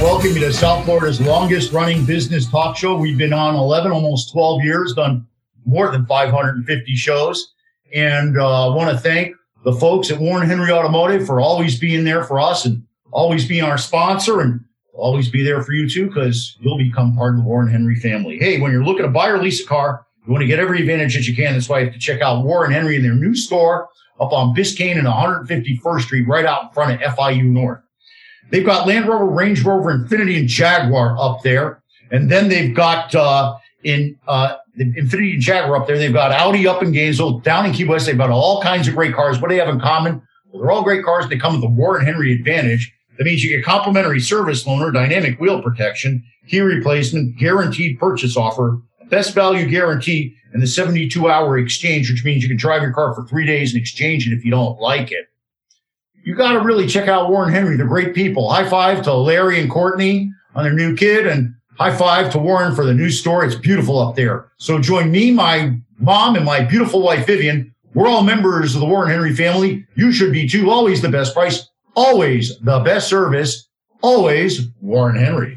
welcome you to South Florida's longest running business talk show. We've been on 11, almost 12 years, done more than 550 shows. And I want to thank the folks at Warren Henry Automotive for always being there for us and always being our sponsor, and always be there for you too, because you'll become part of the Warren Henry family. Hey, when you're looking to buy or lease a car, you want to get every advantage that you can. That's why you have to check out Warren Henry in their new store up on Biscayne and 151st Street, right out in front of FIU North. They've got Land Rover, Range Rover, Infiniti, and Jaguar up there. And then they've got the Infiniti and Jaguar up there. They've got Audi up in Gainesville. Down in Key West, they've got all kinds of great cars. What do they have in common? Well, they're all great cars. They come with the Warren Henry Advantage. That means you get complimentary service loaner, dynamic wheel protection, key replacement, guaranteed purchase offer, best value guarantee, and the 72-hour exchange, which means you can drive your car for 3 days and exchange it if you don't like it. You got to really check out Warren Henry. They're great people. High five to Larry and Courtney on their new kid, and high five to Warren for the new store. It's beautiful up there. So join me, my mom, and my beautiful wife, Vivian. We're all members of the Warren Henry family. You should be too. Always the best price, always the best service, always Warren Henry.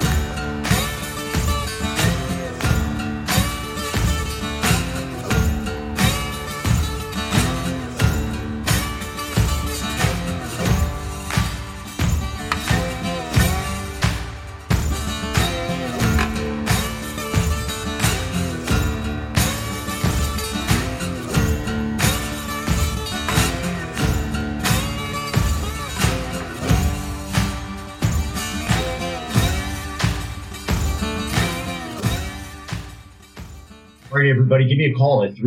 All right, everybody, give me a call at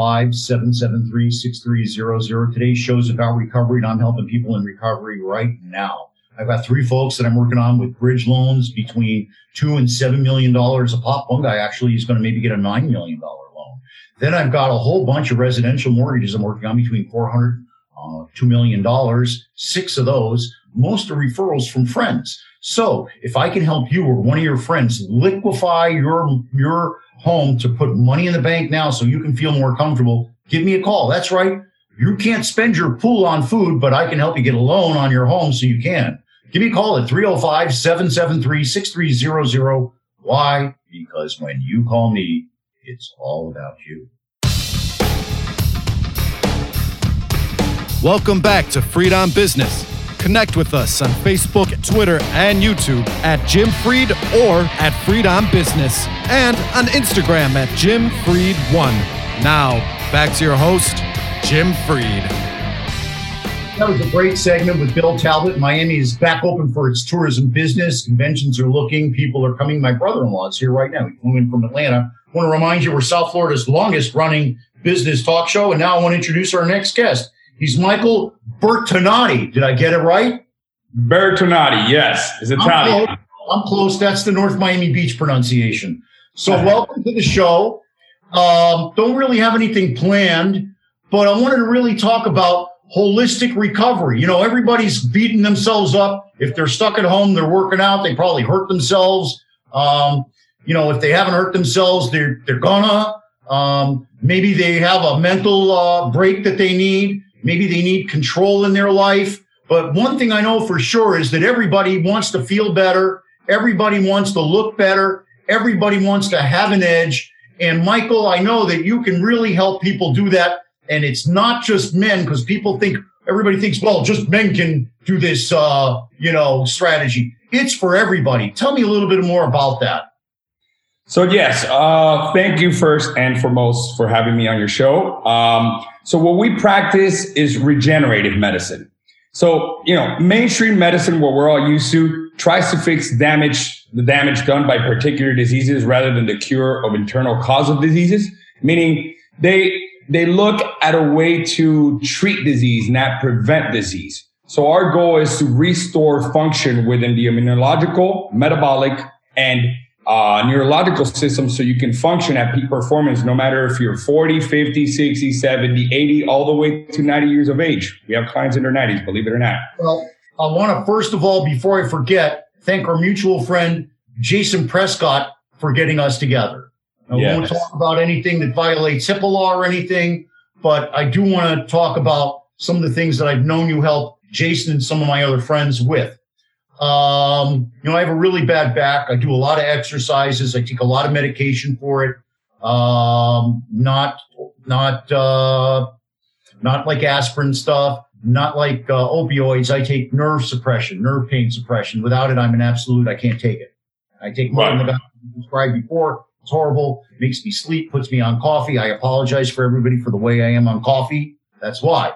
305-773-6300. Today's show is about recovery, and I'm helping people in recovery right now. I've got three folks that I'm working on with bridge loans between $2 and $7 million a pop. One guy actually is going to maybe get a $9 million loan. Then I've got a whole bunch of residential mortgages I'm working on between $400 $2 million. 6 of those, most are referrals from friends. So if I can help you or one of your friends liquefy your home to put money in the bank now so you can feel more comfortable, give me a call. That's right. You can't spend your pool on food, but I can help you get a loan on your home so you can. Give me a call at 305-773-6300. Why? Because when you call me, it's all about you. Welcome back to Freed on Business. Connect with us on Facebook, Twitter, and YouTube at Jim Freed or at Freed on Business, and on Instagram at Jim Freed1. Now, back to your host, Jim Freed. That was a great segment with Bill Talbot. Miami is back open for its tourism business. Conventions are looking. People are coming. My brother-in-law is here right now. He flew in from Atlanta. I want to remind you we're South Florida's longest running business talk show. And now I want to introduce our next guest. He's Michael Bertonati. Did I get it right? Bertonati, yes. It's Italian. I'm close. That's the North Miami Beach pronunciation. So welcome to the show. Don't really have anything planned, but I wanted to really talk about holistic recovery. You know, everybody's beating themselves up. If they're stuck at home, they're working out, they probably hurt themselves. If they haven't hurt themselves, they're gonna. Maybe they have a mental break that they need. Maybe they need control in their life. But one thing I know for sure is that everybody wants to feel better. Everybody wants to look better. Everybody wants to have an edge. And Michael, I know that you can really help people do that. And it's not just men, because everybody thinks, well, just men can do this, strategy. It's for everybody. Tell me a little bit more about that. So yes, thank you first and foremost for having me on your show. So what we practice is regenerative medicine. So, mainstream medicine, what we're all used to, tries to fix the damage done by particular diseases rather than the cure of internal cause of diseases, meaning they look at a way to treat disease, not prevent disease. So our goal is to restore function within the immunological, metabolic, and neurological system so you can function at peak performance no matter if you're 40, 50, 60, 70, 80, all the way to 90 years of age. We have clients in their 90s, believe it or not. Well, I want to, first of all, before I forget, thank our mutual friend, Jason Prescott, for getting us together. Now, we won't talk about anything that violates HIPAA law or anything, but I do want to talk about some of the things that I've known you help Jason and some of my other friends with. I have a really bad back. I do a lot of exercises. I take a lot of medication for it. Not like aspirin stuff, not like opioids. I take nerve suppression, nerve pain suppression. Without it, I'm an absolute, I can't take it. I take more than the doctor prescribed before. It's horrible. Makes me sleep, puts me on coffee. I apologize for everybody for the way I am on coffee. That's why.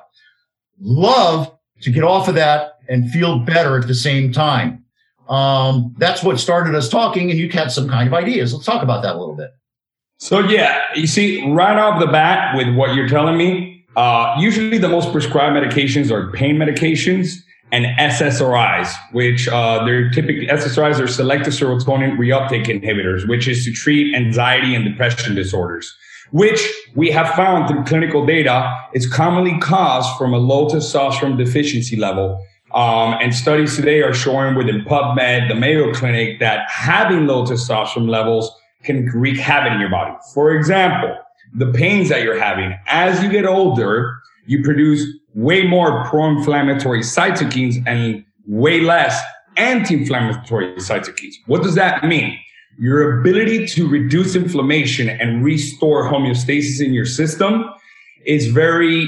Love to get off of that and feel better at the same time. That's what started us talking, and you had some kind of ideas. Let's talk about that a little bit. So yeah, you see, right off the bat with what you're telling me, usually the most prescribed medications are pain medications and SSRIs, which they're typically, SSRIs are selective serotonin reuptake inhibitors, which is to treat anxiety and depression disorders, which we have found through clinical data is commonly caused from a low testosterone deficiency level. And studies today are showing within PubMed, the Mayo Clinic, that having low testosterone levels can wreak havoc in your body. For example, the pains that you're having, as you get older, you produce way more pro-inflammatory cytokines and way less anti-inflammatory cytokines. What does that mean? Your ability to reduce inflammation and restore homeostasis in your system is very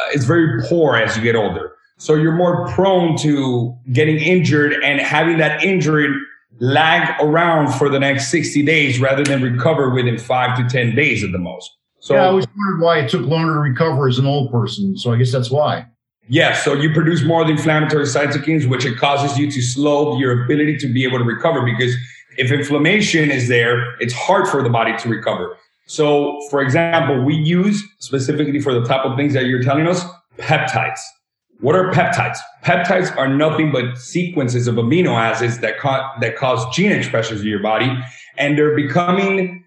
poor as you get older. So you're more prone to getting injured and having that injury lag around for the next 60 days rather than recover within 5 to 10 days at the most. So yeah, I always wondered why it took longer to recover as an old person. So I guess that's why. Yeah, so you produce more of the inflammatory cytokines, which it causes you to slow your ability to be able to recover, because if inflammation is there, it's hard for the body to recover. So, for example, we use specifically for the type of things that you're telling us, peptides. What are peptides? Peptides are nothing but sequences of amino acids that cause gene expressions in your body, and they're becoming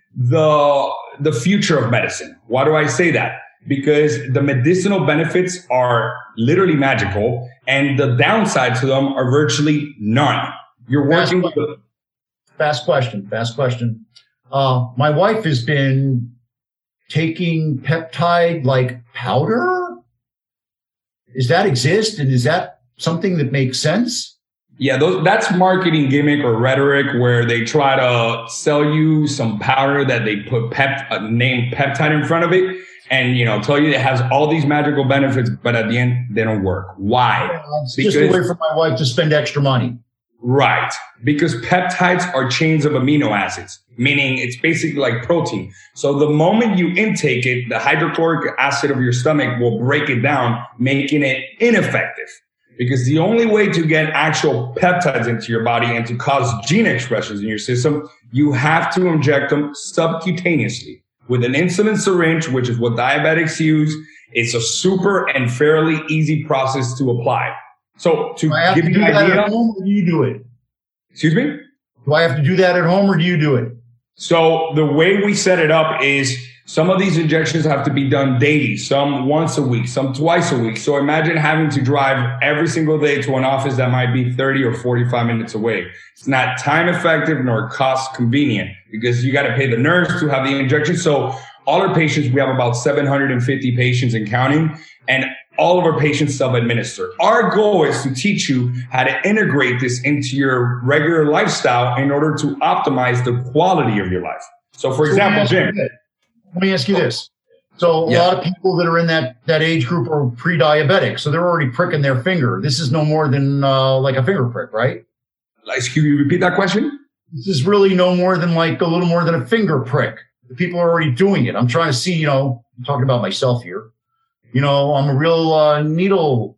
the future of medicine. Why do I say that? Because the medicinal benefits are literally magical, and the downside to them are virtually none. You're working with a fast question. My wife has been taking peptide like powder. Does that exist? And is that something that makes sense? Yeah, that's marketing gimmick or rhetoric where they try to sell you some powder that they put name peptide in front of it and, tell you it has all these magical benefits, but at the end, they don't work. Why? Yeah, it's just a way for my wife to spend extra money. Right. Because peptides are chains of amino acids, meaning it's basically like protein. So the moment you intake it, the hydrochloric acid of your stomach will break it down, making it ineffective. Because the only way to get actual peptides into your body and to cause gene expressions in your system, you have to inject them subcutaneously with an insulin syringe, which is what diabetics use. It's a super and fairly easy process to apply. So to give you an idea, at home, or do you do it? Excuse me? Do I have to do that at home, or do you do it? So the way we set it up is some of these injections have to be done daily, some once a week, some twice a week. So imagine having to drive every single day to an office that might be 30 or 45 minutes away. It's not time effective nor cost convenient because you got to pay the nurse to have the injection. So all our patients, we have about 750 patients and counting, and all of our patients self-administer. Our goal is to teach you how to integrate this into your regular lifestyle in order to optimize the quality of your life. So for example, Jim. Let me ask you this. So a lot of people that are in that age group are pre-diabetic. So they're already pricking their finger. This is no more than like a finger prick, right? Excuse me, repeat that question? This is really no more than like a little more than a finger prick. The people are already doing it. I'm trying to see, I'm talking about myself here. I'm a real needlephobic.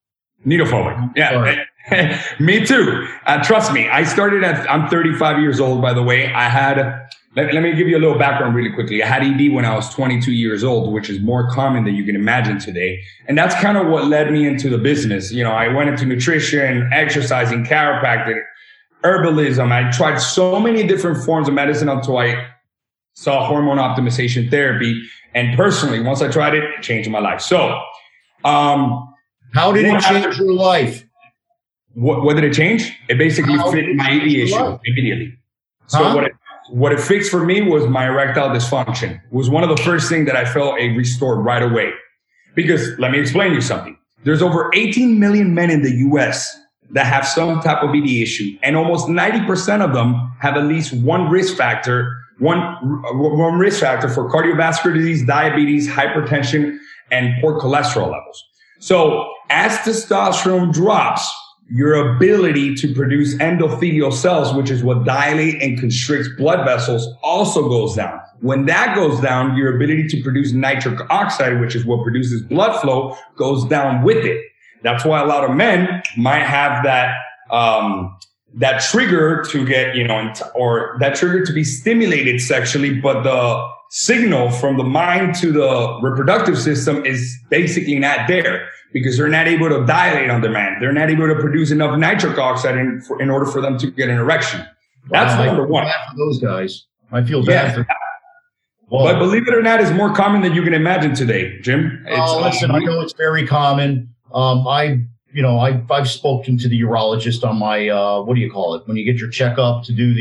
Yeah, me too. Trust me. I'm 35 years old, by the way. Let me give you a little background really quickly. I had ED when I was 22 years old, which is more common than you can imagine today. And that's kind of what led me into the business. I went into nutrition, exercising, chiropractic, herbalism. I tried so many different forms of medicine until I saw hormone optimization therapy. And personally, once I tried it, it changed my life. So, how did it change your life? What did it change? It basically fixed my ED issue immediately. So what it fixed for me was my erectile dysfunction. It was one of the first things that I felt it restored right away. Because let me explain you something. There's over 18 million men in the US that have some type of ED issue. And almost 90% of them have at least one risk factor for cardiovascular disease, diabetes, hypertension, and poor cholesterol levels. So as testosterone drops, your ability to produce endothelial cells, which is what dilate and constricts blood vessels, also goes down. When that goes down, your ability to produce nitric oxide, which is what produces blood flow, goes down with it. That's why a lot of men might have that trigger to get, or that trigger to be stimulated sexually, but the signal from the mind to the reproductive system is basically not there because they're not able to dilate on demand. They're not able to produce enough nitric oxide in order for them to get an erection. That's number one. I feel bad for those guys. I feel bad for them. But believe it or not, it's more common than you can imagine today, Jim. Listen, I know it's very common. I've spoken to the urologist on my, what do you call it? When you get your checkup to do the,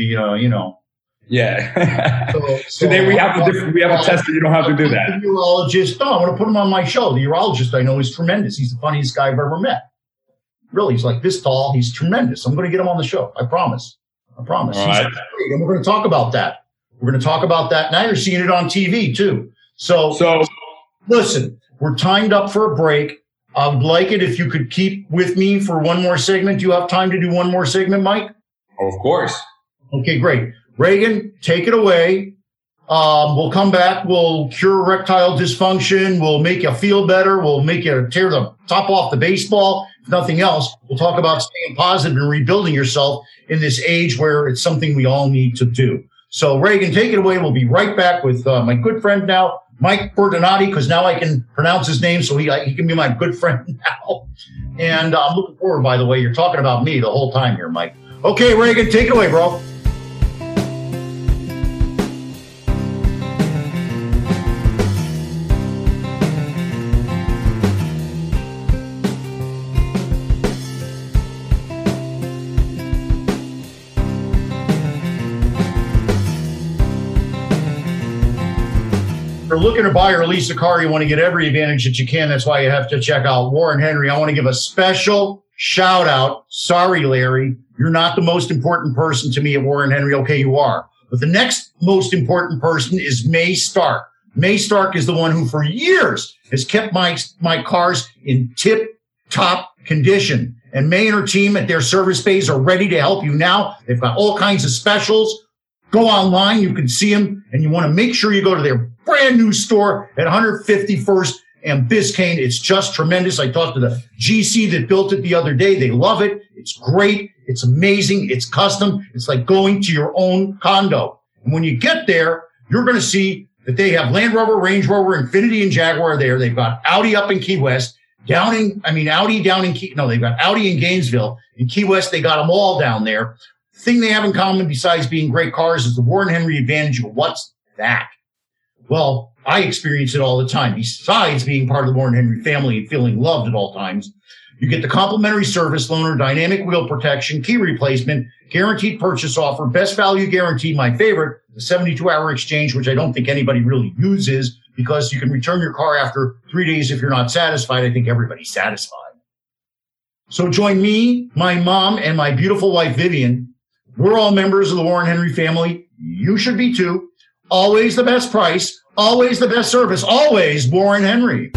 Yeah. So today we have a test that you don't have to do that. The urologist, I want to put him on my show. The urologist I know is tremendous. He's the funniest guy I've ever met. Really, he's like this tall. He's tremendous. I'm going to get him on the show. I promise. All right. And we're going to talk about that. We're going to talk about that. Now you're seeing it on TV too. So listen, we're timed up for a break. I would like it if you could keep with me for one more segment. Do you have time to do one more segment, Mike? Of course. Okay, great. Reagan, take it away. We'll come back. We'll cure erectile dysfunction. We'll make you feel better. We'll make you tear the top off the baseball. If nothing else, we'll talk about staying positive and rebuilding yourself in this age where it's something we all need to do. So, Reagan, take it away. We'll be right back with my good friend now, Mike Bertinati, because now I can pronounce his name, so he can be my good friend now. And I'm looking forward, by the way, you're talking about me the whole time here, Mike. Okay, Reagan, take it away, bro. You're looking to buy or lease a car, you want to get every advantage that you can. That's why you have to check out Warren Henry. I want to give a special shout out. Sorry, Larry, you're not the most important person to me at Warren Henry. Okay, you are. But the next most important person is May Stark. May Stark is the one who for years has kept my cars in tip-top condition. And May and her team at their service bays are ready to help you now. They've got all kinds of specials. Go online, you can see them, and you want to make sure you go to their brand new store at 151st and Biscayne. It's just tremendous. I talked to the GC that built it the other day. They love it. It's great. It's amazing. It's custom. It's like going to your own condo. And when you get there, you're going to see that they have Land Rover, Range Rover, Infiniti, and Jaguar there. They've got Audi up in Key West, Audi down in they've got Audi in Gainesville. In Key West, they got them all down there. The thing they have in common besides being great cars is the Warren Henry advantage. What's that? Well, I experience it all the time. Besides being part of the Warren Henry family and feeling loved at all times, you get the complimentary service loaner, dynamic wheel protection, key replacement, guaranteed purchase offer, best value guarantee, my favorite, the 72-hour exchange, which I don't think anybody really uses because you can return your car after 3 days if you're not satisfied. I think everybody's satisfied. So join me, my mom, and my beautiful wife, Vivian. We're all members of the Warren Henry family. You should be too. Always the best price, always the best service, always Warren Henry.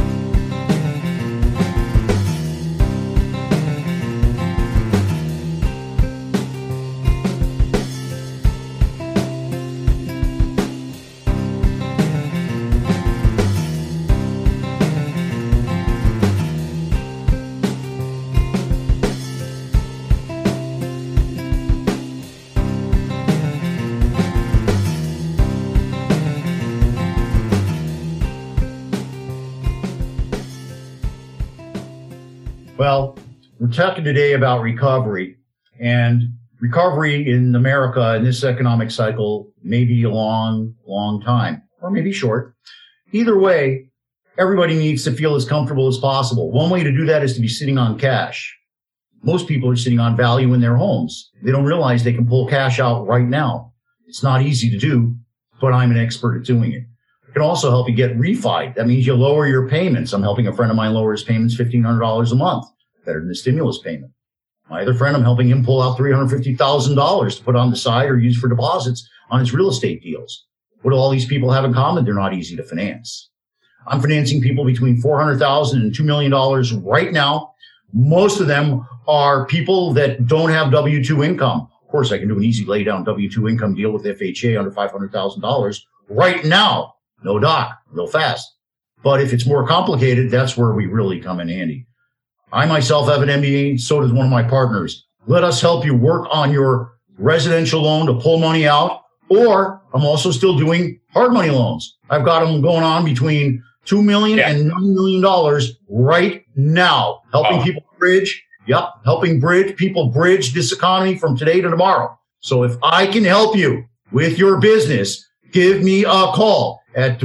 Well, we're talking today about recovery, and recovery in America in this economic cycle may be a long, long time, or maybe short. Either way, everybody needs to feel as comfortable as possible. One way to do that is to be sitting on cash. Most people are sitting on value in their homes. They don't realize they can pull cash out right now. It's not easy to do, but I'm an expert at doing it. It can also help you get refied. That means you lower your payments. I'm helping a friend of mine lower his payments $1,500 a month, better than the stimulus payment. My other friend, I'm helping him pull out $350,000 to put on the side or use for deposits on his real estate deals. What do all these people have in common? They're not easy to finance. I'm financing people between $400,000 and $2 million right now. Most of them are people that don't have W-2 income. Of course, I can do an easy lay down W-2 income deal with FHA under $500,000 right now. No doc, real fast. But if it's more complicated, that's where we really come in handy. I myself have an MBA, so does one of my partners. Let us help you work on your residential loan to pull money out, or I'm also still doing hard money loans. I've got them going on between $2 million and $9 million right now, helping people bridge. Helping people bridge this economy from today to tomorrow. So if I can help you with your business, give me a call at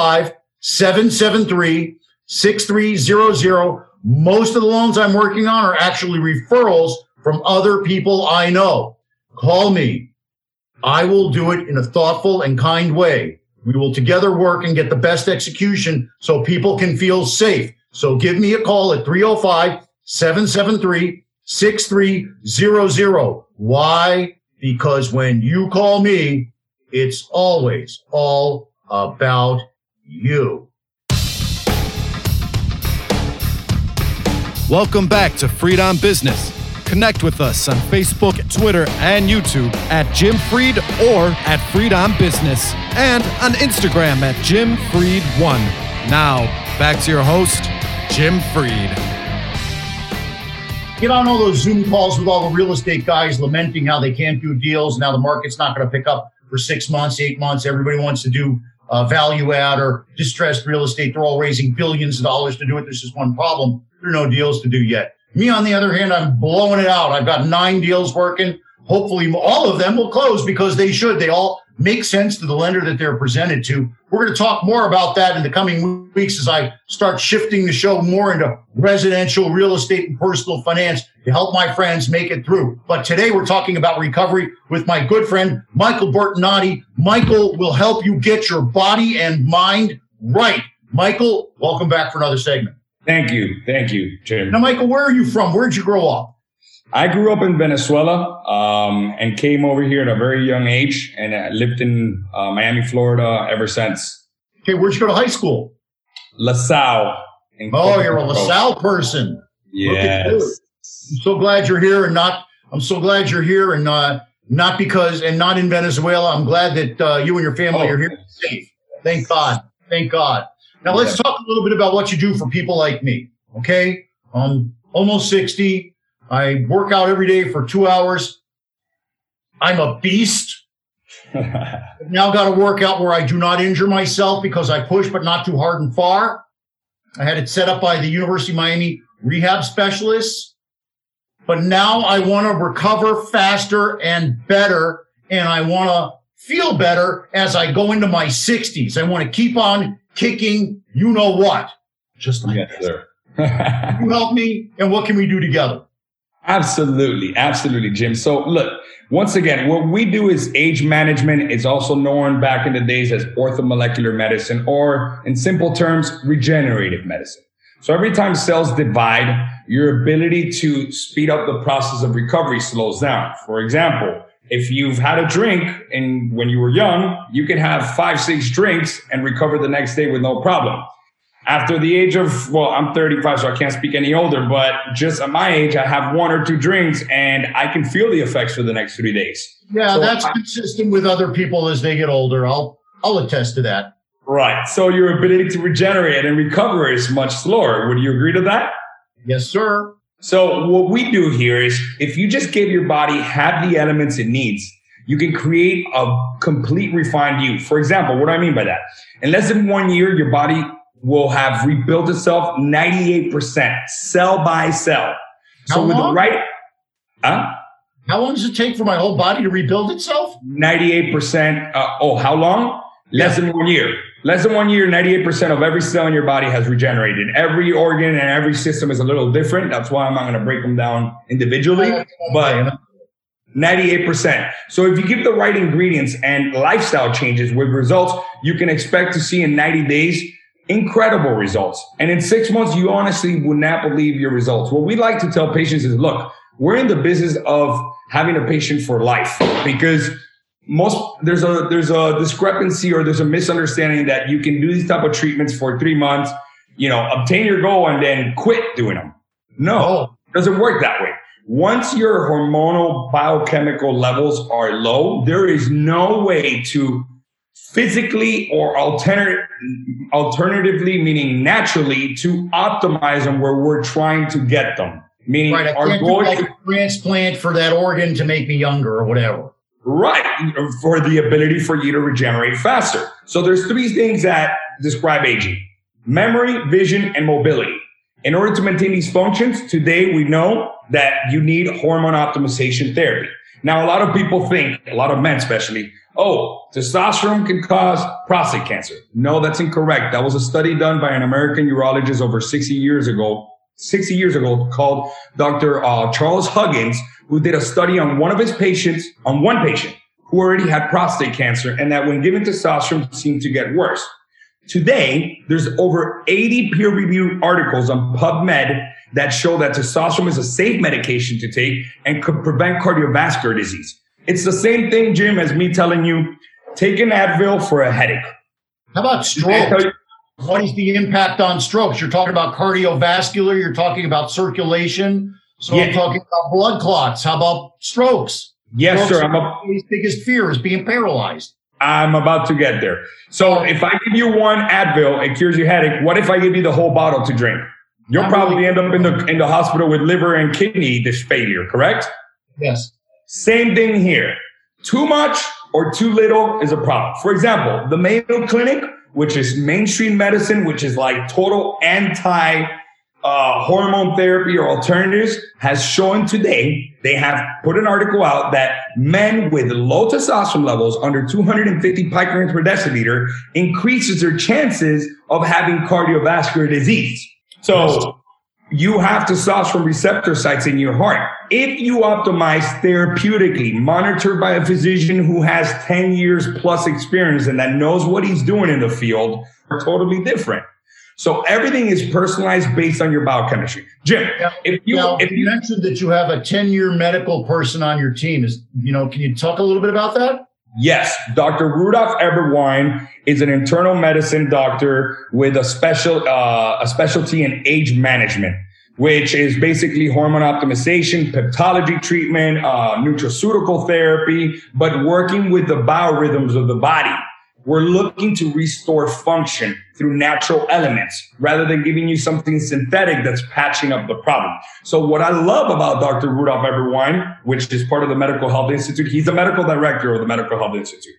305-773-6300. Most of the loans I'm working on are actually referrals from other people I know. Call me. I will do it in a thoughtful and kind way. We will together work and get the best execution so people can feel safe. So give me a call at 305-773-6300. Why? Because when you call me, it's always all about you. Welcome back to Freed on Business. Connect with us on Facebook, Twitter, and YouTube at Jim Freed or at Freed on Business, and on Instagram at Jim Freed1. Now, back to your host, Jim Freed. Get on all those Zoom calls with all the real estate guys lamenting how they can't do deals. Now the market's not going to pick up for 6 months, 8 months. Everybody wants to do value add or distressed real estate. They're all raising billions of dollars to do it. There's just one problem. There are no deals to do yet. Me, on the other hand, I'm blowing it out. I've got 9 deals working. Hopefully all of them will close because they should. They all make sense to the lender that they're presented to. We're going to talk more about that in the coming weeks as I start shifting the show more into residential real estate and personal finance to help my friends make it through. But today we're talking about recovery with my good friend, Michael Bertinotti. Michael will help you get your body and mind right. Michael, welcome back for another segment. Thank you, Jim. Now, Michael, where are you from? Where'd you grow up? I grew up in Venezuela and came over here at a very young age, and I lived in Miami, Florida ever since. Okay, where'd you go to high school? LaSalle. Oh, you're a LaSalle person. Yes. I'm so glad you're here, and not because not in Venezuela. I'm glad that you and your family are here safe. Thank God. Now let's talk a little bit about what you do for people like me. Okay, I'm almost 60. I work out every day for 2 hours. I'm a beast. I've now got to work out where I do not injure myself because I push, but not too hard and far. I had it set up by the University of Miami rehab specialists. But now I want to recover faster and better, and I want to feel better as I go into my 60s. I want to keep on kicking you know what. Just like yes, sir. You help me, and what can we do together? Absolutely, Jim. So look, once again, what we do is age management. It's also known back in the days as orthomolecular medicine, or in simple terms, regenerative medicine. So every time cells divide, your ability to speed up the process of recovery slows down. For example, if you've had a drink and when you were young, you can have 5-6 drinks and recover the next day with no problem. After the age of, I'm 35, so I can't speak any older, but just at my age, I have 1 or 2 drinks and I can feel the effects for the next 3 days. Yeah, so that's consistent with other people as they get older. I'll attest to that. Right. So your ability to regenerate and recover is much slower. Would you agree to that? Yes, sir. So what we do here is if you just give your body half the elements it needs, you can create a complete refined you. For example, what do I mean by that? In less than 1 year, your body will have rebuilt itself 98% cell by cell. How long? How long does it take for my whole body to rebuild itself? 98%. How long? Less than 1 year. Less than 1 year, 98% of every cell in your body has regenerated. Every organ and every system is a little different. That's why I'm not going to break them down individually, but 98%. So if you give the right ingredients and lifestyle changes with results, you can expect to see in 90 days incredible results. And in 6 months, you honestly would not believe your results. What we like to tell patients is, look, we're in the business of having a patient for life, because there's a discrepancy, or there's a misunderstanding that you can do these type of treatments for 3 months, obtain your goal and then quit doing them. No, it doesn't work that way. Once your hormonal biochemical levels are low, there is no way to physically or alternatively, meaning naturally, to optimize them where we're trying to get them. Meaning right, I can't do like a transplant for that organ to make me younger or whatever. Right, for the ability for you to regenerate faster. So there's 3 things that describe aging: memory, vision, and mobility. In order to maintain these functions, today we know that you need hormone optimization therapy. Now, a lot of people think, a lot of men especially, testosterone can cause prostate cancer. No, that's incorrect. That was a study done by an American urologist over 60 years ago called Dr. Charles Huggins, who did a study on one patient who already had prostate cancer, and that when given testosterone seemed to get worse. Today, there's over 80 peer-reviewed articles on PubMed that show that testosterone is a safe medication to take and could prevent cardiovascular disease. It's the same thing, Jim, as me telling you, take an Advil for a headache. How about stroke? What is the impact on strokes? You're talking about cardiovascular, you're talking about circulation. So yeah. I'm talking about blood clots. How about strokes? Yes, strokes sir. His biggest fear is being paralyzed. I'm about to get there. So if I give you one Advil, it cures your headache. What if I give you the whole bottle to drink? You'll probably end up in the hospital with liver and kidney failure, correct? Yes. Same thing here. Too much or too little is a problem. For example, the Mayo Clinic, which is mainstream medicine, which is like total anti hormone therapy or alternatives, has shown today, they have put an article out that men with low testosterone levels under 250 picograms per deciliter increases their chances of having cardiovascular disease. So you have testosterone receptor sites in your heart. If you optimize therapeutically, monitored by a physician who has 10 years plus experience and that knows what he's doing in the field, are totally different. So everything is personalized based on your biochemistry. Jim, if you mentioned that you have a 10-year medical person on your team, can you talk a little bit about that? Yes, Dr. Rudolph Eberwein is an internal medicine doctor with a specialty in age management, which is basically hormone optimization, peptology treatment, nutraceutical therapy, but working with the biorhythms of the body. We're looking to restore function through natural elements rather than giving you something synthetic that's patching up the problem. So what I love about Dr. Rudolph Eberwein, which is part of the Medical Health Institute, he's the medical director of the Medical Health Institute.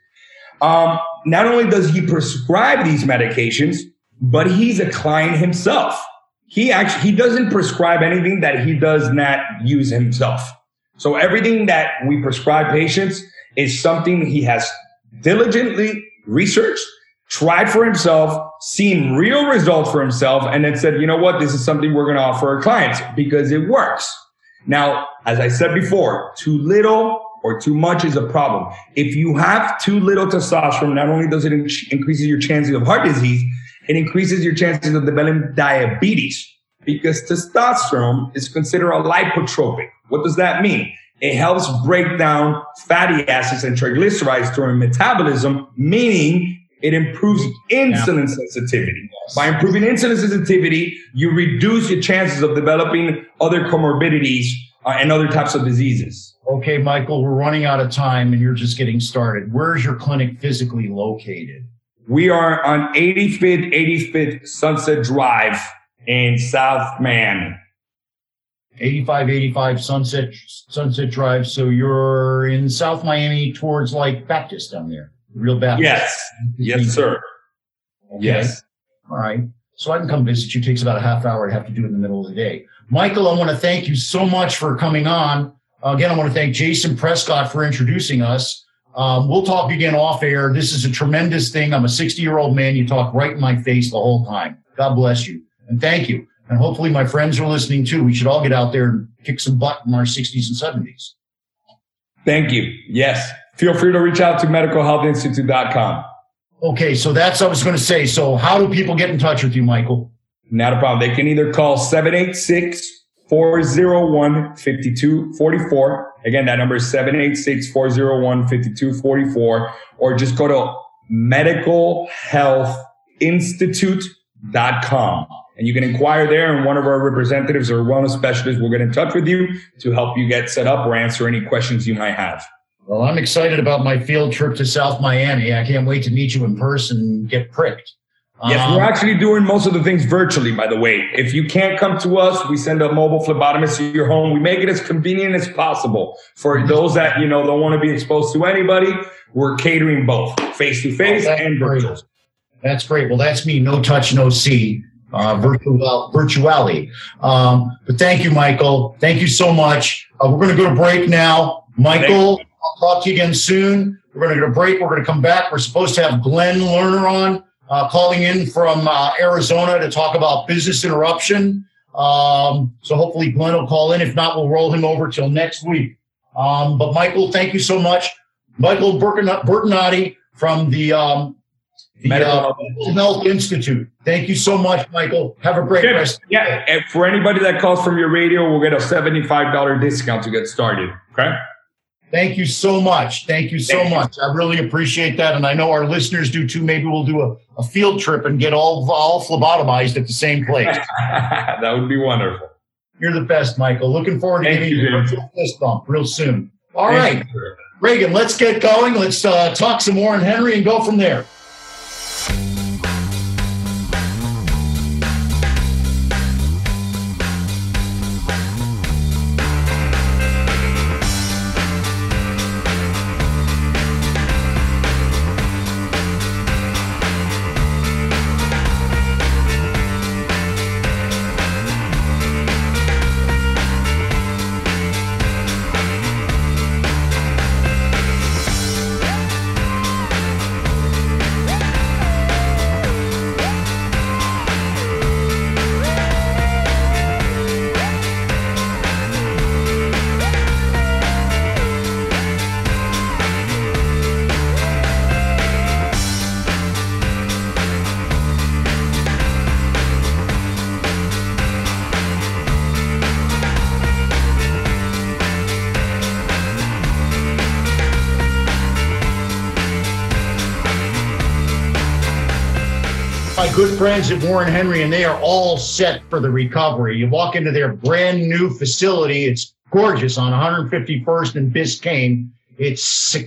Not only does he prescribe these medications, but he's a client himself. He doesn't prescribe anything that he does not use himself. So everything that we prescribe patients is something he has diligently researched, tried for himself, seen real results for himself, and then said, you know what, this is something we're going to offer our clients because it works. Now, as I said before, too little or too much is a problem. If you have too little testosterone, not only does it increase your chances of heart disease, it increases your chances of developing diabetes because testosterone is considered a lipotropic. What does that mean? It helps break down fatty acids and triglycerides during metabolism, meaning it improves insulin sensitivity. Yes. By improving insulin sensitivity, you reduce your chances of developing other comorbidities and other types of diseases. Okay, Michael, we're running out of time and you're just getting started. Where's your clinic physically located? We are on 85th Sunset Drive in South Miami. 85 Sunset Drive. So you're in South Miami towards like Baptist down there, Real Baptist. Yes. Yes, sir. Okay. Yes. All right. So I can come visit you. It takes about a half hour to have to do it in the middle of the day. Michael, I want to thank you so much for coming on. Again, I want to thank Jason Prescott for introducing us. We'll talk again off air. This is a tremendous thing. I'm a 60-year-old man. You talk right in my face the whole time. God bless you. And thank you. And hopefully my friends are listening too. We should all get out there and kick some butt in our 60s and 70s. Thank you. Yes. Feel free to reach out to medicalhealthinstitute.com. Okay. So that's what I was going to say. So how do people get in touch with you, Michael? Not a problem. They can either call 786-401-5244. Again, that number is 786-401-5244, or just go to medicalhealthinstitute.com. And you can inquire there, and one of our representatives or wellness specialists will get in touch with you to help you get set up or answer any questions you might have. Well, I'm excited about my field trip to South Miami. I can't wait to meet you in person and get pricked. Yes, we're actually doing most of the things virtually, by the way. If you can't come to us, we send a mobile phlebotomist to your home. We make it as convenient as possible. For those that, don't want to be exposed to anybody, we're catering both face-to-face and virtual. That's great. Well, that's me. No touch, no see. Virtuality. But thank you, Michael. Thank you so much. We're going to go to break now. Michael, I'll talk to you again soon. We're going to go to break. We're going to come back. We're supposed to have Glenn Lerner on, calling in from Arizona to talk about business interruption. So hopefully Glenn will call in. If not, we'll roll him over till next week. But Michael, thank you so much. Michael Bertinotti from the Medical Health Institute. Thank you so much, Michael. Have a great rest. Yeah, and for anybody that calls from your radio, we'll get a $75 discount to get started. Okay. Thank you so much. Thank you so much. I really appreciate that, and I know our listeners do too. Maybe we'll do a field trip and get all phlebotomized at the same place. That would be wonderful. You're the best, Michael. Looking forward to giving you a fist bump real soon. All right, Reagan, let's get going. Let's talk some Warren Henry and go from there. My good friends at Warren Henry, and they are all set for the recovery. You walk into their brand new facility. It's gorgeous on 151st and Biscayne. It's